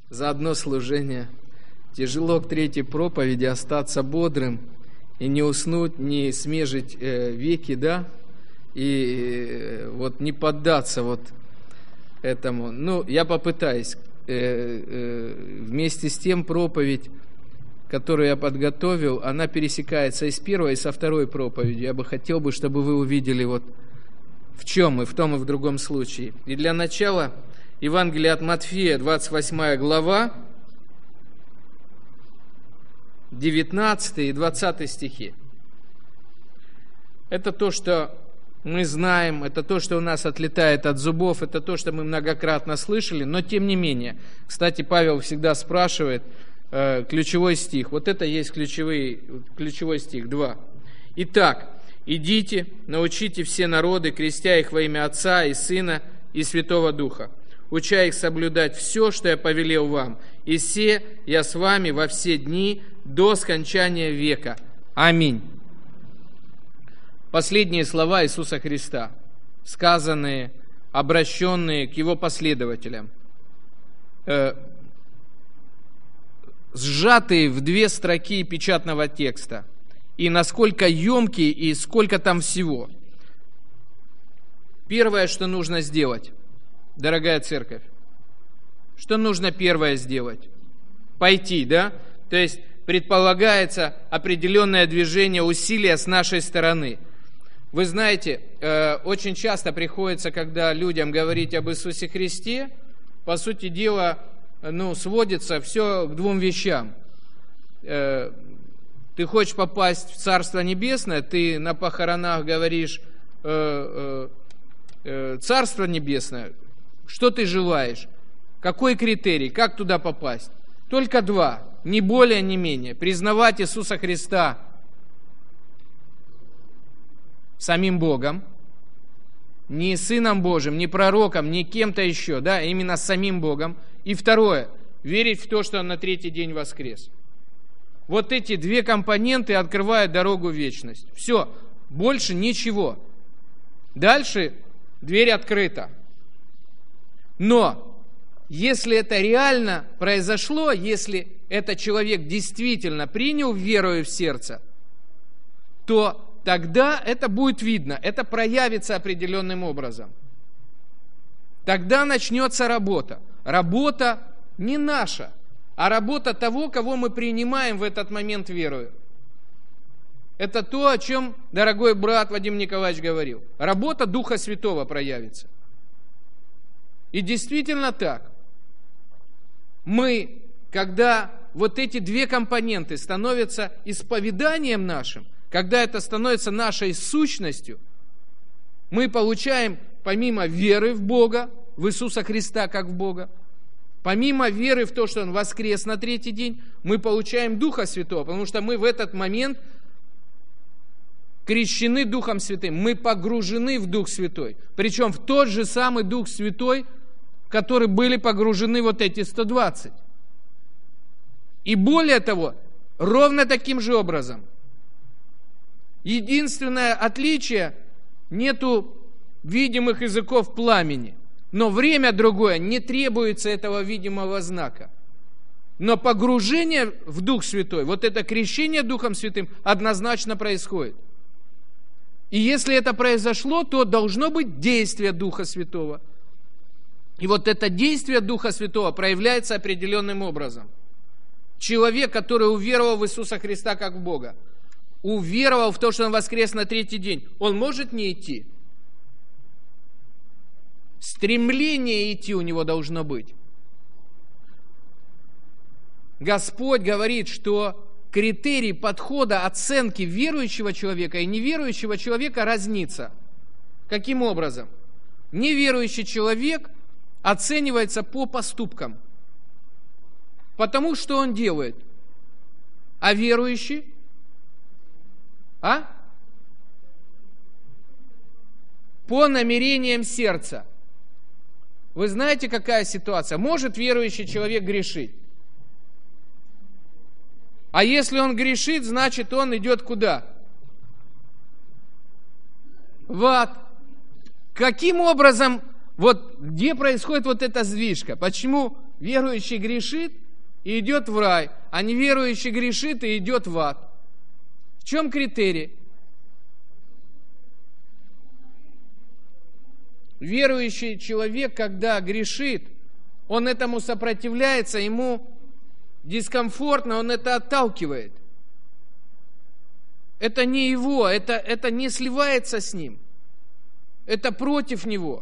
за одно служение. Тяжело к третьей проповеди остаться бодрым и не уснуть, не смежить веки, да, и вот не поддаться вот этому. Ну, я попытаюсь. Вместе с тем проповедь, которую я подготовил, она пересекается и с первой, и со второй проповедью. Я бы хотел, чтобы вы увидели вот в чем и в том, и в другом случае. И для начала Евангелие от Матфея, 28 глава, 19 и 20 стихи. Это то, что мы знаем, это то, что у нас отлетает от зубов, это то, что мы многократно слышали, но тем не менее. Кстати, Павел всегда спрашивает ключевой стих. Вот это есть ключевой стих, 2. «Итак, идите, научите все народы, крестя их во имя Отца и Сына и Святого Духа, уча их соблюдать все, что я повелел вам, и се я с вами во все дни до скончания века. Аминь». Последние слова Иисуса Христа, сказанные, обращенные к Его последователям, сжатые в 2 строки печатного текста, и насколько емкие, и сколько там всего. Первое, что нужно сделать, дорогая церковь, что нужно первое сделать? Пойти, да? То есть предполагается определенное движение, усилия с нашей стороны. Вы знаете, очень часто приходится, когда людям говорить об Иисусе Христе, по сути дела, сводится все к 2 вещам. Ты хочешь попасть в Царство Небесное, ты на похоронах говоришь Царство Небесное, что ты желаешь? Какой критерий? Как туда попасть? Только 2, ни более, ни менее. Признавать Иисуса Христа самим Богом, не Сыном Божьим, не пророком, не кем-то еще, да, именно самим Богом. И второе, верить в то, что Он на 3-й день воскрес. Вот эти 2 компоненты открывают дорогу в вечность. Все, больше ничего. Дальше дверь открыта. Но если это реально произошло, если этот человек действительно принял верою в сердце, то тогда это будет видно, это проявится определенным образом. Тогда начнется работа. Работа не наша, а работа того, кого мы принимаем в этот момент верою. Это то, о чем дорогой брат Вадим Николаевич говорил. Работа Духа Святого проявится. И действительно так. Мы, когда вот эти 2 компоненты становятся исповеданием нашим, когда это становится нашей сущностью, мы получаем, помимо веры в Бога, в Иисуса Христа как в Бога, помимо веры в то, что Он воскрес на 3-й день, мы получаем Духа Святого, потому что мы в этот момент крещены Духом Святым, мы погружены в Дух Святой. Причем в тот же самый Дух Святой, в который были погружены вот эти 120. И более того, ровно таким же образом. Единственное отличие, нету видимых языков пламени. Но время другое, не требуется этого видимого знака. Но погружение в Дух Святой, вот это крещение Духом Святым однозначно происходит. И если это произошло, то должно быть действие Духа Святого. И вот это действие Духа Святого проявляется определенным образом. Человек, который уверовал в Иисуса Христа как в Бога, уверовал в то, что Он воскрес на 3-й день, он может не идти? Стремление идти у него должно быть. Господь говорит, что критерий подхода, оценки верующего человека и неверующего человека разнится. Каким образом? Неверующий человек оценивается по поступкам, потому что он делает. А верующий? По намерениям сердца. Вы знаете, какая ситуация? Может верующий человек грешить? А если он грешит, значит, он идет куда? В ад. Каким образом, вот где происходит вот эта сдвижка? Почему Верующий грешит и идет в рай, а неверующий грешит и идет в ад. В чем критерий? Верующий человек, когда грешит, он этому сопротивляется, ему дискомфортно, он это отталкивает. Это не его, это не сливается с ним. Это против него.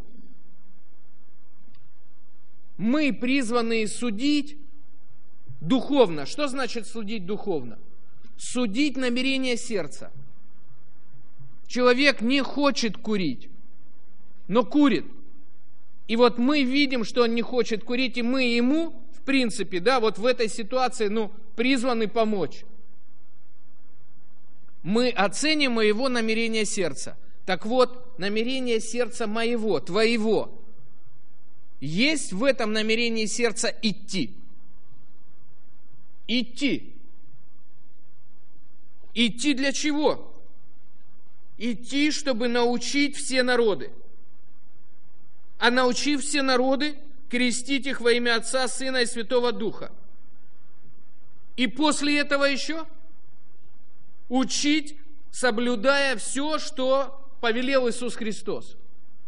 Мы призваны судить духовно. Что значит судить духовно? Судить намерение сердца. Человек не хочет курить, но курит. И вот мы видим, что он не хочет курить, и мы ему, в принципе, да, вот в этой ситуации, призваны помочь. Мы оценим его намерение сердца. Так вот, намерение сердца моего, твоего. Есть в этом намерении сердца идти. Идти. Идти для чего? Идти, чтобы научить все народы. А научив все народы, крестить их во имя Отца, Сына и Святого Духа. И после этого еще учить, соблюдая все, что повелел Иисус Христос.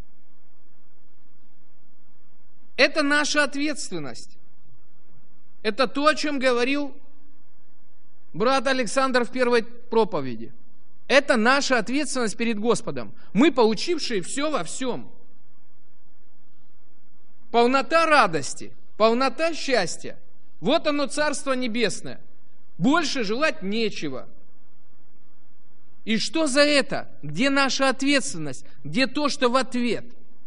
Это наша ответственность. Это то, о чем говорил брат Александр в первой проповеди. Это наша ответственность перед Господом. Мы, поучившие все во всем. Полнота радости, полнота счастья. Вот оно, Царство Небесное. Больше желать нечего. И что за это? Где наша ответственность? Где то, что в ответ?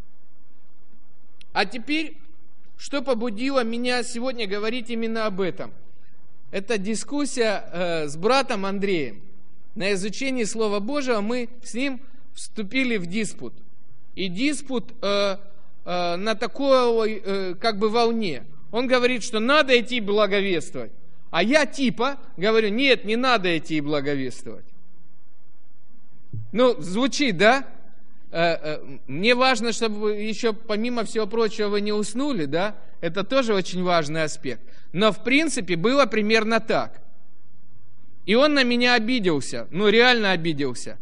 А теперь, что побудило меня сегодня говорить именно об этом? Это дискуссия с братом Андреем. На изучении Слова Божьего мы с ним вступили в диспут. И диспут на такой волне. Он говорит, что надо идти благовествовать. А я говорю, нет, не надо идти благовествовать. Звучит, да? Мне важно, чтобы еще помимо всего прочего вы не уснули, да? Это тоже очень важный аспект. Но в принципе было примерно так. И он на меня обиделся, реально обиделся.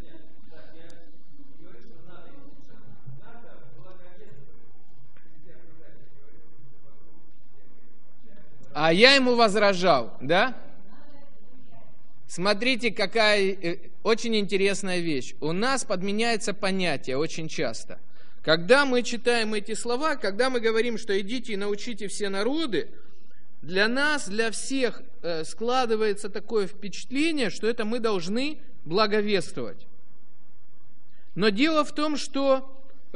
А я ему возражал, да? Смотрите, какая очень интересная вещь. У нас подменяется понятие очень часто. Когда мы читаем эти слова, когда мы говорим, что идите и научите все народы, для нас, для всех складывается такое впечатление, что это мы должны благовествовать. Но дело в том, что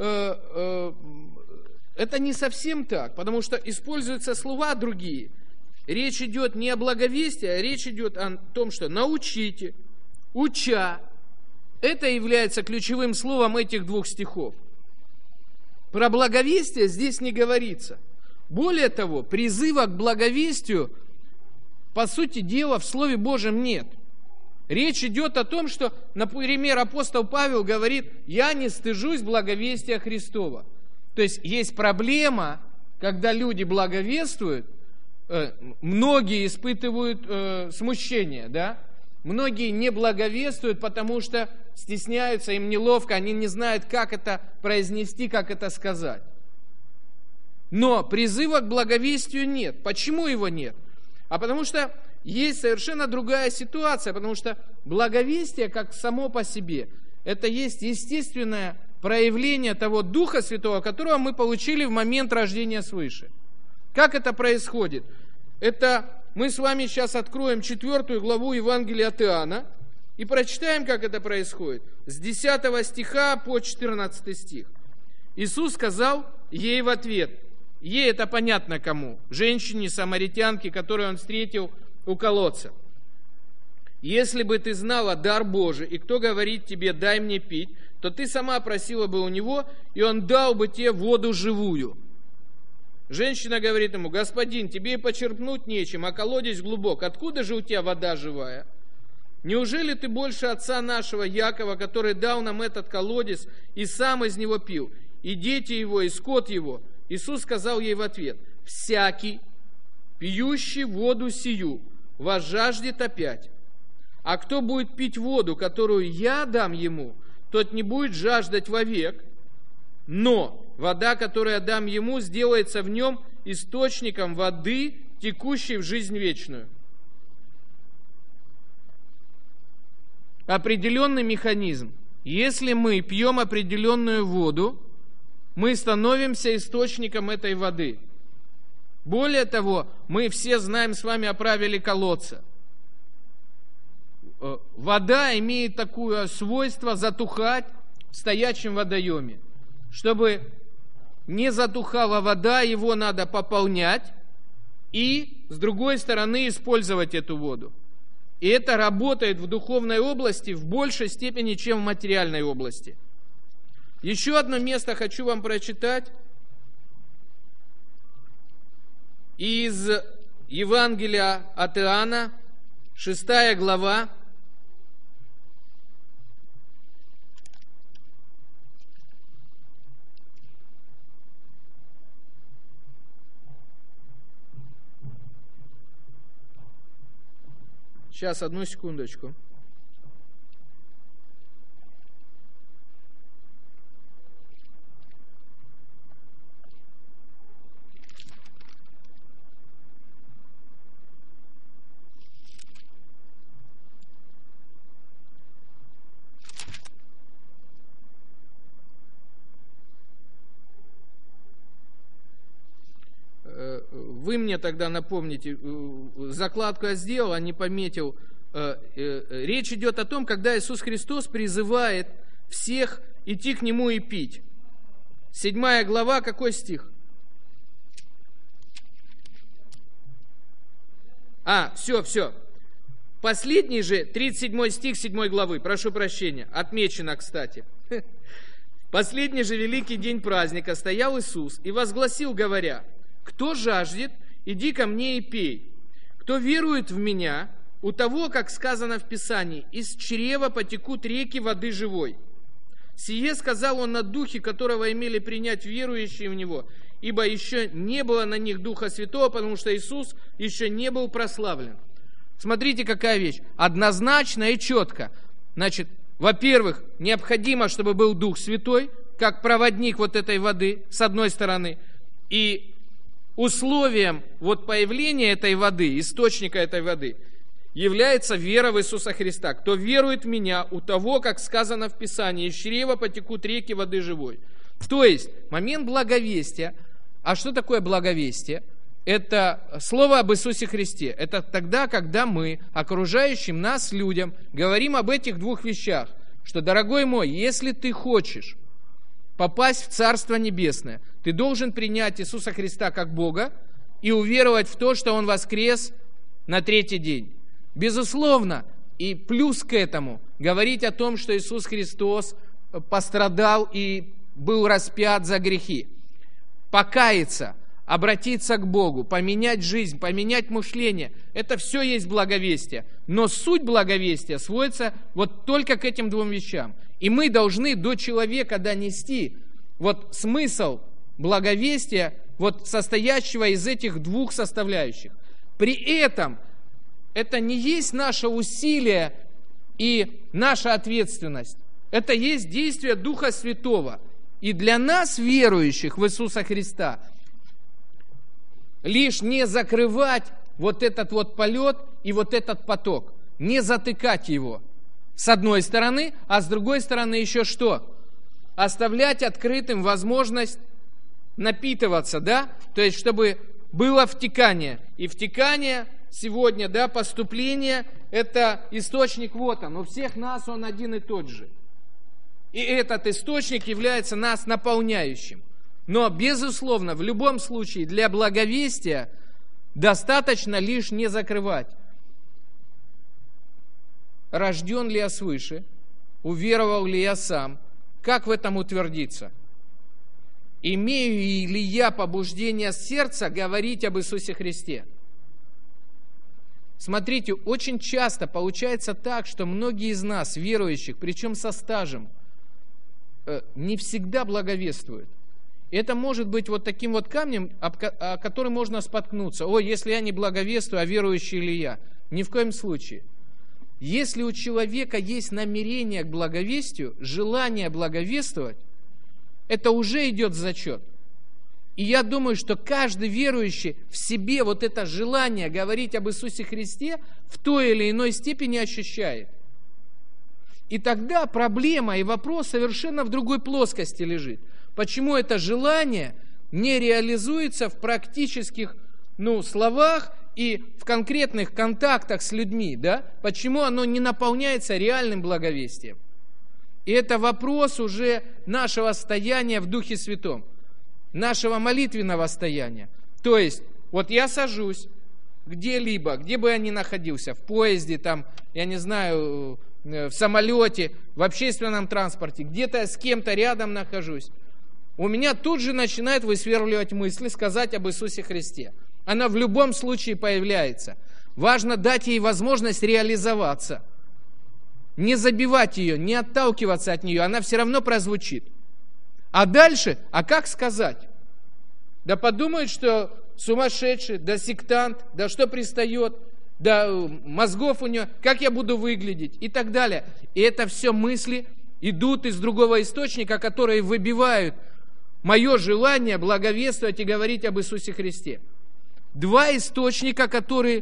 это не совсем так, потому что используются слова другие. Речь идет не о благовестии, а речь идет о том, что научите, уча. Это является ключевым словом этих двух стихов. Про благовестие здесь не говорится. Более того, призыва к благовестию, по сути дела, в Слове Божьем нет. Речь идет о том, что, например, апостол Павел говорит, я не стыжусь благовестия Христова. То есть проблема, когда люди благовествуют, многие испытывают смущение, да? Многие не благовествуют, потому что стесняются, им неловко, они не знают, как это произнести, как это сказать. Но призыва к благовестию нет. Почему его нет? А потому что есть совершенно другая ситуация, потому что благовестие, как само по себе, это есть естественное проявление того Духа Святого, которого мы получили в момент рождения свыше. Как это происходит? Это мы с вами сейчас откроем 4 главу Евангелия от Иоанна и прочитаем, как это происходит. С 10 стиха по 14 стих. Иисус сказал ей в ответ, ей это понятно кому, женщине, самаритянке, которую он встретил у колодца. Если бы ты знала дар Божий, и кто говорит тебе, дай мне пить, то ты сама просила бы у него, и он дал бы тебе воду живую. Женщина говорит ему, господин, тебе и почерпнуть нечем, а колодец глубок, откуда же у тебя вода живая? Неужели ты больше отца нашего Якова, который дал нам этот колодец, и сам из него пил, и дети его, и скот его? Иисус сказал ей в ответ, всякий, пьющий воду сию, возжаждет опять. А кто будет пить воду, которую я дам ему, тот не будет жаждать вовек, но вода, которую я дам ему, сделается в нем источником воды, текущей в жизнь вечную». Определенный механизм. Если мы пьем определенную воду, мы становимся источником этой воды. Более того, мы все знаем с вами о правиле колодца. Вода имеет такое свойство затухать в стоячем водоеме. Чтобы не затухала вода, его надо пополнять и, с другой стороны, использовать эту воду. И это работает в духовной области в большей степени, чем в материальной области. Еще одно место хочу вам прочитать из Евангелия от Иоанна, 6 глава. Сейчас, одну секундочку. Вы мне тогда напомните, закладку я сделал, а не пометил. Речь идет о том, когда Иисус Христос призывает всех идти к Нему и пить. 7 глава, какой стих? Все. Последний же, 37 стих 7 главы, прошу прощения, отмечено, кстати. «Последний же великий день праздника стоял Иисус и возгласил, говоря: кто жаждет, иди ко мне и пей. Кто верует в Меня, у того, как сказано в Писании, из чрева потекут реки воды живой. Сие сказал Он о Духе, которого имели принять верующие в Него, ибо еще не было на них Духа Святого, потому что Иисус еще не был прославлен». Смотрите, какая вещь. Однозначно и четко. Значит, во-первых, необходимо, чтобы был Дух Святой, как проводник вот этой воды, с одной стороны, и условием появления этой воды, источника этой воды, является вера в Иисуса Христа. Кто верует в Меня, у того, как сказано в Писании, из чрева потекут реки воды живой. То есть, момент благовестия. А что такое благовестие? Это слово об Иисусе Христе. Это тогда, когда мы окружающим нас людям говорим об этих двух вещах. Что, дорогой мой, если ты хочешь попасть в Царство Небесное, ты должен принять Иисуса Христа как Бога и уверовать в то, что Он воскрес на 3-й день. Безусловно, и плюс к этому, говорить о том, что Иисус Христос пострадал и был распят за грехи. Покаяться, обратиться к Богу, поменять жизнь, поменять мышление. Это все есть благовестие. Но суть благовестия сводится только к этим двум вещам. И мы должны до человека донести смысл благовестия, состоящего из этих двух составляющих. При этом это не есть наше усилие и наша ответственность. Это есть действие Духа Святого. И для нас, верующих в Иисуса Христа, лишь не закрывать этот полет и этот поток, не затыкать его, с одной стороны, а с другой стороны еще что? Оставлять открытым возможность напитываться, да? То есть, чтобы было втекание. И втекание сегодня, да, поступление, это источник он. У всех нас он один и тот же. И этот источник является нас наполняющим. Но, безусловно, в любом случае, для благовестия достаточно лишь не закрывать. Рожден ли я свыше? Уверовал ли я сам? Как в этом утвердиться? Имею ли я побуждение сердца говорить об Иисусе Христе? Смотрите, очень часто получается так, что многие из нас, верующих, причем со стажем, не всегда благовествуют. Это может быть вот таким вот камнем, о который можно споткнуться. О, если я не благовествую, а верующий ли я? Ни в коем случае. Если у человека есть намерение к благовестию, желание благовествовать, это уже идет в зачет. И я думаю, что каждый верующий в себе вот это желание говорить об Иисусе Христе в той или иной степени ощущает. И тогда проблема и вопрос совершенно в другой плоскости лежит. Почему это желание не реализуется в практических словах и в конкретных контактах с людьми, да? Почему оно не наполняется реальным благовестием? И это вопрос уже нашего стояния в Духе Святом, нашего молитвенного стояния. То есть, вот я сажусь где-либо, где бы я ни находился, в поезде, там, я не знаю, в самолете, в общественном транспорте, где-то я с кем-то рядом нахожусь, у меня тут же начинает высверливать мысли сказать об Иисусе Христе. Она в любом случае появляется. Важно дать ей возможность реализоваться. Не забивать ее, не отталкиваться от нее, она все равно прозвучит. А дальше, как сказать? Да подумают, что сумасшедший, да сектант, да что пристает, да мозгов у него, как я буду выглядеть и так далее. И это все мысли идут из другого источника, которые выбивают мое желание благовествовать и говорить об Иисусе Христе. Два источника, которые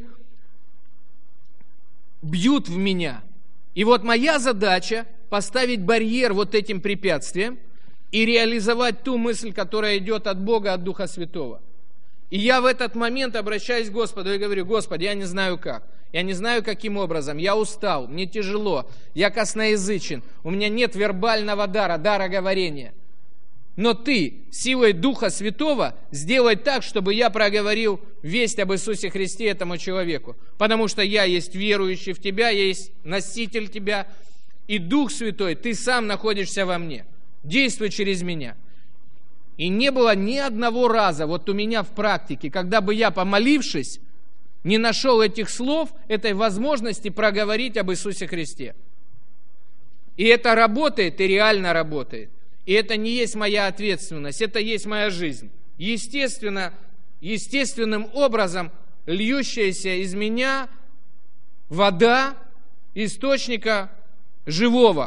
бьют в меня. И вот моя задача поставить барьер вот этим препятствиям и реализовать ту мысль, которая идет от Бога, от Духа Святого. И я в этот момент обращаюсь к Господу и говорю: Господи, я не знаю как, я не знаю каким образом, я устал, мне тяжело, я косноязычен, у меня нет вербального дара говорения. Но Ты силой Духа Святого сделай так, чтобы я проговорил весть об Иисусе Христе этому человеку. Потому что я есть верующий в Тебя, я есть носитель Тебя. И Дух Святой, Ты сам находишься во мне. Действуй через меня. И не было ни одного раза вот у меня в практике, когда бы я, помолившись, не нашел этих слов, этой возможности проговорить об Иисусе Христе. И это работает, и реально работает. И это не есть моя ответственность, это есть моя жизнь. Естественным образом льющаяся из меня вода источника живого.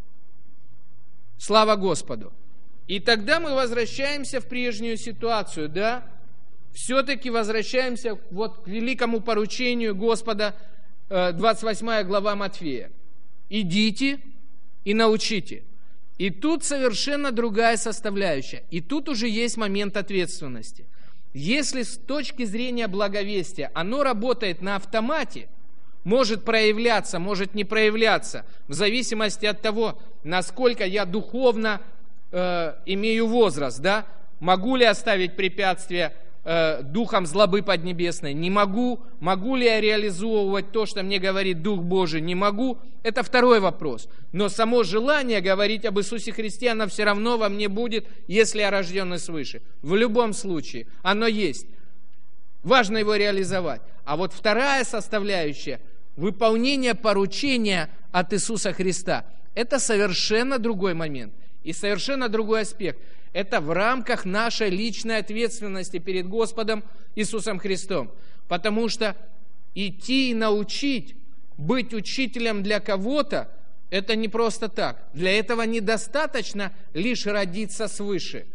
Слава Господу. И тогда мы возвращаемся в прежнюю ситуацию, да? Все-таки возвращаемся вот к великому поручению Господа, 28 глава Матфея. Идите и научите. И тут совершенно другая составляющая. И тут уже есть момент ответственности. Если с точки зрения благовестия оно работает на автомате, может проявляться, может не проявляться, в зависимости от того, насколько я духовно имею возраст, да? Могу ли оставить препятствия духом злобы поднебесной? Не могу. Могу ли я реализовывать то, что мне говорит Дух Божий? Не могу. Это второй вопрос. Но само желание говорить об Иисусе Христе, оно все равно во мне будет, если я рожденный свыше. В любом случае, оно есть. Важно его реализовать. А вот вторая составляющая, выполнение поручения от Иисуса Христа, это совершенно другой момент и совершенно другой аспект. Это в рамках нашей личной ответственности перед Господом Иисусом Христом. Потому что идти и научить, быть учителем для кого-то, это не просто так. Для этого недостаточно лишь родиться свыше.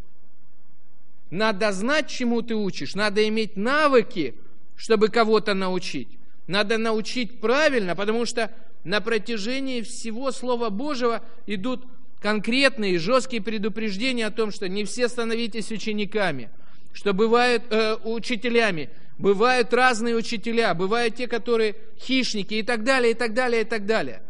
Надо знать, чему ты учишь, надо иметь навыки, чтобы кого-то научить. Надо научить правильно, потому что на протяжении всего Слова Божьего идут конкретные жесткие предупреждения о том, что не все становитесь учениками, что бывают учителями, бывают разные учителя, бывают те, которые хищники и так далее, и так далее, и так далее.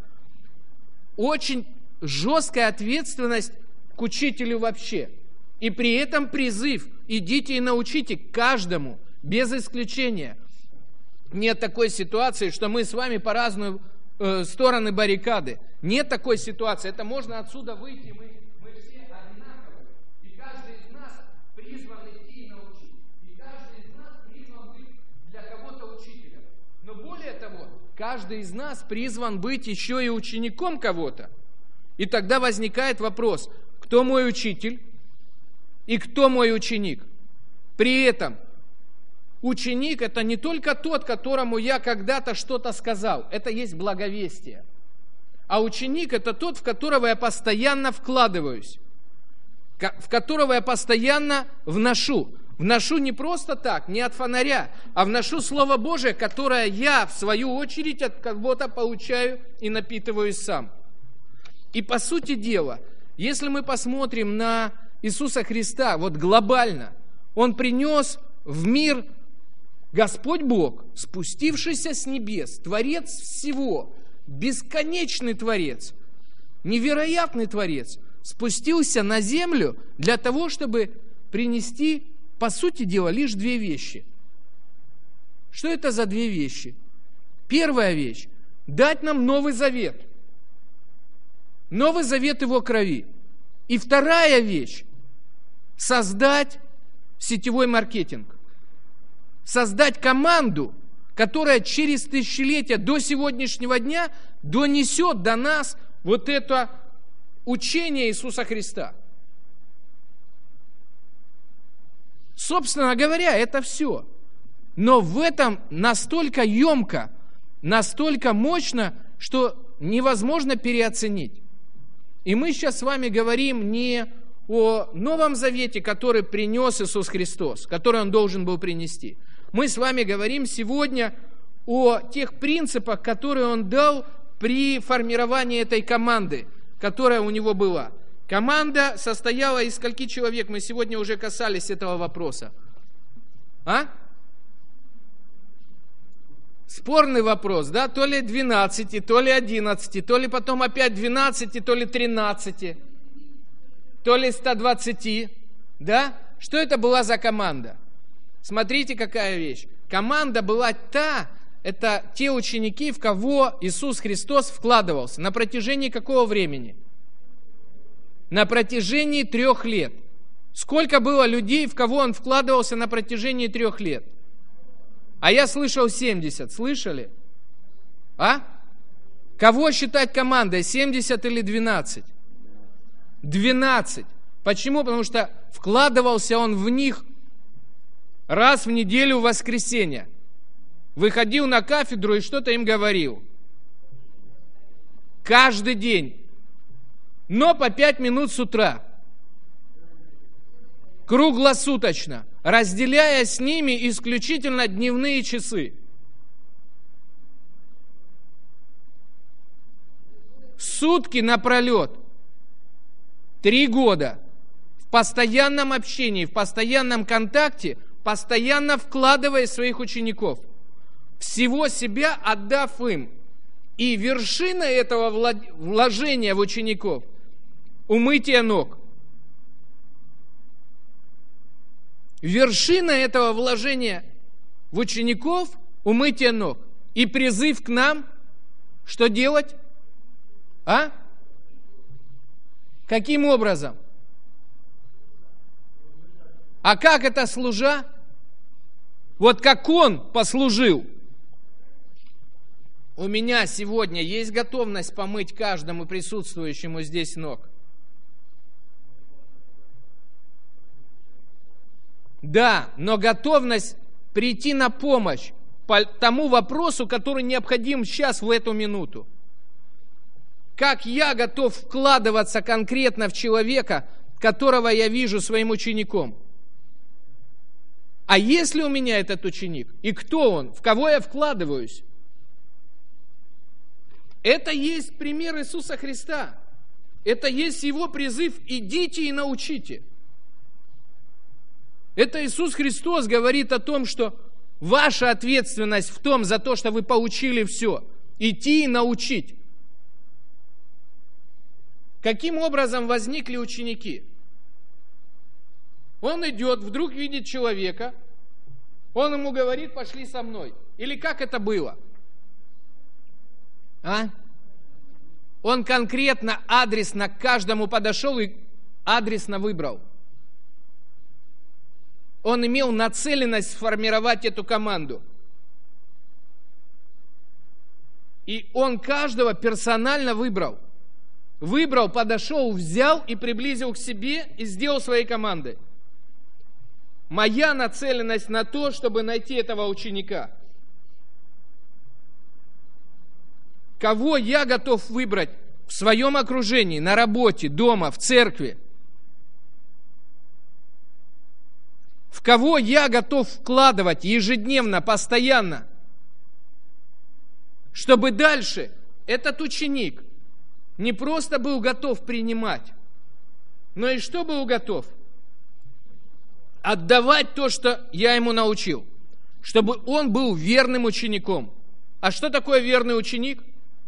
Очень жесткая ответственность к учителю вообще. И при этом призыв: идите и научите каждому, без исключения. Нет такой ситуации, что мы с вами по разные стороны баррикады. Нет такой ситуации. Это можно отсюда выйти. Мы все одинаковые. И каждый из нас призван идти и научить. И каждый из нас призван быть для кого-то учителем. Но более того, каждый из нас призван быть еще и учеником кого-то. И тогда возникает вопрос: кто мой учитель? и кто мой ученик. При этом ученик – это не только тот, которому я когда-то что-то сказал. Это есть благовестие. А ученик – это тот, в которого я постоянно вкладываюсь, в которого я постоянно вношу. Вношу не просто так, не от фонаря, а вношу Слово Божие, которое я, в свою очередь, от кого-то получаю и напитываюсь сам. И по сути дела, если мы посмотрим на Иисуса Христа, вот глобально, Он принес в мир Господь Бог, спустившийся с небес, Творец всего, бесконечный Творец, невероятный Творец, спустился на землю для того, чтобы принести, по сути дела, лишь две вещи. Что это за две вещи? Первая вещь – дать нам Новый Завет. Новый Завет Его крови. И вторая вещь – создать сетевой маркетинг. Создать команду, которая через тысячелетия до сегодняшнего дня донесет до нас вот это учение Иисуса Христа. Собственно говоря, это все. Но в этом настолько емко, настолько мощно, что невозможно переоценить. И мы сейчас с вами говорим не о Новом Завете, который принес Иисус Христос, который Он должен был принести. Мы с вами говорим сегодня о тех принципах, которые Он дал при формировании этой команды, которая у Него была. Команда состояла из скольки человек? Мы сегодня уже касались этого вопроса. Спорный вопрос, да? То ли 12, то ли 11, то ли потом опять 12, то ли 13, то ли 120, да? Что это была за команда? Смотрите, какая вещь. Команда была это те ученики, в кого Иисус Христос вкладывался. На протяжении какого времени? На протяжении 3 лет. Сколько было людей, в кого Он вкладывался на протяжении 3 лет? А я слышал 70. Слышали? Кого считать командой? 70 или 12? 12. Почему? Потому что вкладывался Он в них раз в неделю в воскресенье. Выходил на кафедру и что-то им говорил. Каждый день. Но по 5 минут с утра. Круглосуточно. Разделяя с ними исключительно дневные часы. Сутки напролет. 3 года. В постоянном общении, в постоянном контакте, постоянно вкладывая своих учеников. Всего себя отдав им. И вершина этого вложения в учеников – умытие ног. Вершина этого вложения в учеников – умытие ног. И призыв к нам – что делать? Каким образом? А как это служа? Вот как Он послужил. У меня сегодня есть готовность помыть каждому присутствующему здесь ног. Да, но готовность прийти на помощь по тому вопросу, который необходим сейчас, в эту минуту. Как я готов вкладываться конкретно в человека, которого я вижу своим учеником? А есть ли у меня этот ученик? И кто он? В кого я вкладываюсь? Это есть пример Иисуса Христа. Это есть Его призыв: идите и научите. Это Иисус Христос говорит о том, что ваша ответственность в том, за то, что вы получили все, идти и научить. Каким образом возникли ученики? Он идет, вдруг видит человека, он ему говорит: пошли со мной. Или как это было? Он конкретно, адресно к каждому подошел и адресно выбрал. Он имел нацеленность сформировать эту команду. И он каждого персонально выбрал. Выбрал, подошел, взял и приблизил к себе и сделал своей командой. моя нацеленность на то, чтобы найти этого ученика? Кого я готов выбрать в своем окружении, на работе, дома, в церкви? В кого я готов вкладывать ежедневно, постоянно, чтобы дальше этот ученик не просто был готов принимать, но и что был готов? Отдавать то, что я ему научил, чтобы он был верным учеником. А что такое верный ученик?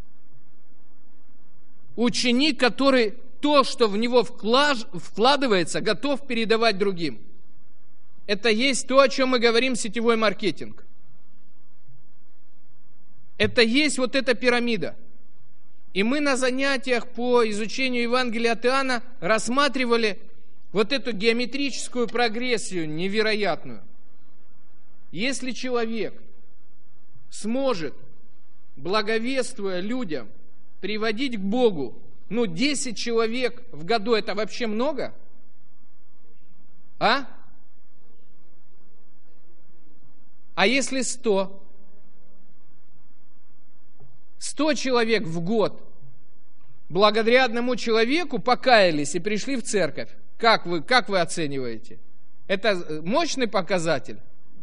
Ученик, который то, что в него вкладывается, готов передавать другим. Это есть то, о чем мы говорим, сетевой маркетинг. Это есть вот эта пирамида. И мы на занятиях по изучению Евангелия от Иоанна рассматривали вот эту геометрическую прогрессию невероятную. Если человек сможет, благовествуя людям, приводить к Богу, 10 человек в году, это вообще много? А если 100? 100 человек в год благодаря одному человеку покаялись и пришли в церковь. Как вы оцениваете? Это мощный показатель?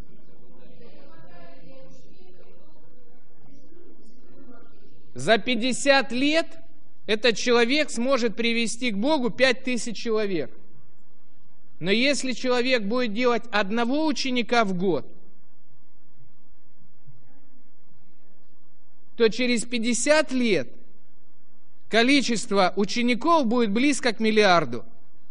За 50 лет этот человек сможет привести к Богу 5000 человек. Но если человек будет делать одного ученика в год, то через 50 лет количество учеников будет близко к 1 миллиарду.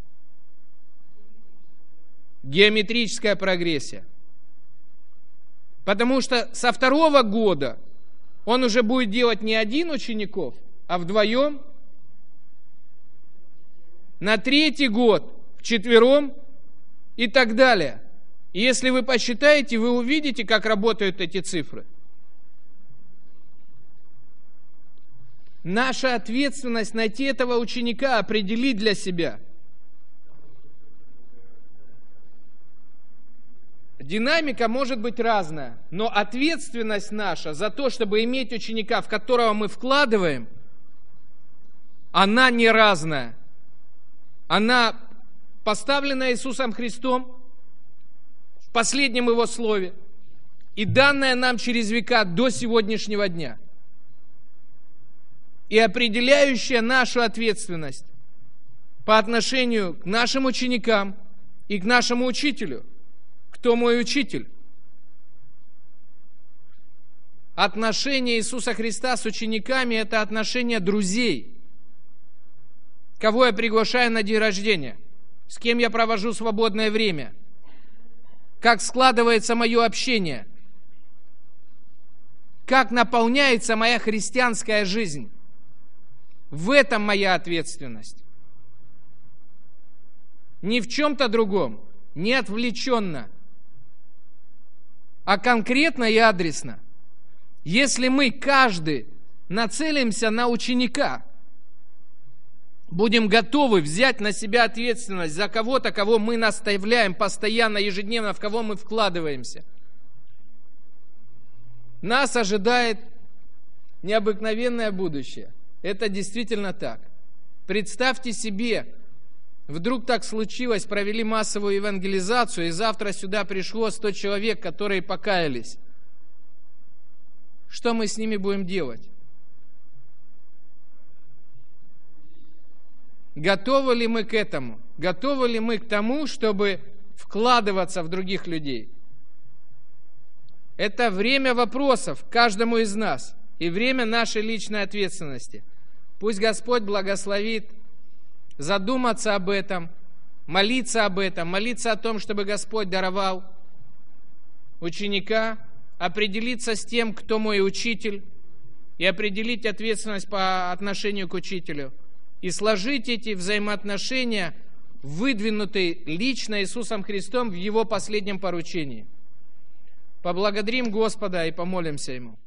Геометрическая прогрессия. Потому что со 2-го года он уже будет делать не 1 учеников, а вдвоем. На 3-й год вчетвером и так далее. И если вы посчитаете, вы увидите, как работают эти цифры. Наша ответственность найти этого ученика, определить для себя. Динамика может быть разная, но ответственность наша за то, чтобы иметь ученика, в которого мы вкладываем, она не разная. Она поставлена Иисусом Христом в последнем Его Слове и данная нам через века до сегодняшнего дня. И определяющая нашу ответственность по отношению к нашим ученикам и к нашему учителю. Кто мой учитель? Отношение Иисуса Христа с учениками – это отношение друзей. Кого я приглашаю на день рождения? С кем я провожу свободное время? Как складывается мое общение? Как наполняется моя христианская жизнь? В этом моя ответственность. Не в чем-то другом, не отвлеченно, а конкретно и адресно. Если мы каждый нацелимся на ученика, будем готовы взять на себя ответственность за кого-то, кого мы наставляем постоянно, ежедневно, в кого мы вкладываемся, нас ожидает необыкновенное будущее. Это действительно так. Представьте себе, вдруг так случилось, провели массовую евангелизацию, и завтра сюда пришло 100 человек, которые покаялись. Что мы с ними будем делать? Готовы ли мы к этому? Готовы ли мы к тому, чтобы вкладываться в других людей? Это время вопросов каждому из нас и время нашей личной ответственности. Пусть Господь благословит задуматься об этом, молиться о том, чтобы Господь даровал ученика, определиться с тем, кто мой учитель, и определить ответственность по отношению к учителю, и сложить эти взаимоотношения, выдвинутые лично Иисусом Христом в Его последнем поручении. Поблагодарим Господа и помолимся Ему.